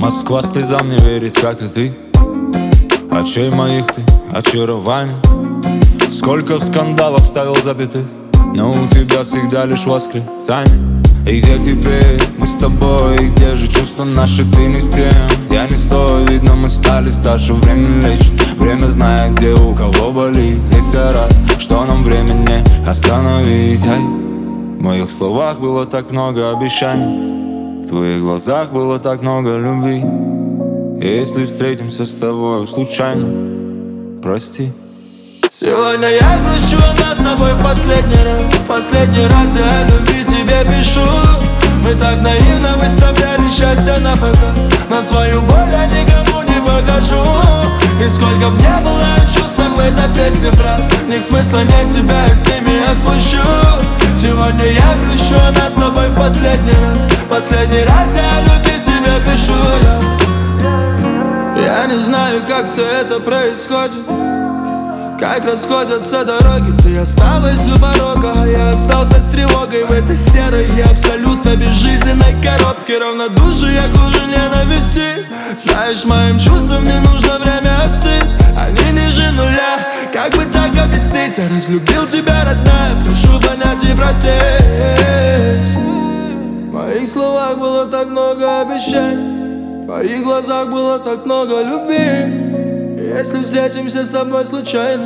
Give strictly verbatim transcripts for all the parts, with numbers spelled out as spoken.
Москва слезам не верит, как и ты. Очей моих ты очарование. Сколько в скандалах ставил запятых, но у тебя всегда лишь восклицание. И где теперь мы с тобой, и где же чувства наши, ты не с тем, я не стою. Видно, мы стали старше, время лечит. Время знает, где у кого болит. Здесь я рад, что нам время не остановить. Ай, в моих словах было так много обещаний, в твоих глазах было так много любви. И если встретимся с тобой случайно, прости. Сегодня я грущу, а нас с тобой в последний раз. В последний раз я о любви тебе пишу. Мы так наивно выставляли счастье на показ, но свою боль я никому не покажу. И сколько б не было в чувствах в этой песне фраз, в них смысла нет, тебя я с ними отпущу. Сегодня я грущу, а нас с тобой в последний раз. В последний раз я о любви тебе пишу. Я, я не знаю, как все это происходит, как расходятся дороги. Ты осталась у порога, а я остался с тревогой в этой серой и абсолютно безжизненной коробке. Равнодушие хуже ненависти. Знаешь, моим чувствам не нужно время остыть, они ниже нуля. Как бы так объяснить? Я разлюбил тебя, родная, прошу понять и простить. В моих словах было так много обещаний, в твоих глазах было так много любви. Если встретимся с тобой случайно,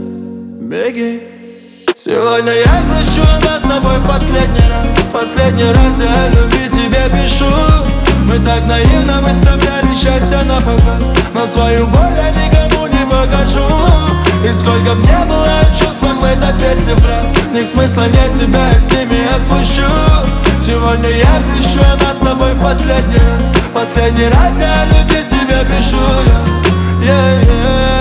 беги. Сегодня я грущу, а нас с тобой в последний раз. В последний раз я о любви тебе пишу. Мы так наивно выставляли счастье на показ, но свою боль я никому не покажу. И сколько б не было в чувствах в этой песне фраз, в них смысла нет, тебя я с ними отпущу. Сегодня я грущу, а нас с тобой в последний раз. В последний раз я о любви тебе пишу. Yeah, yeah.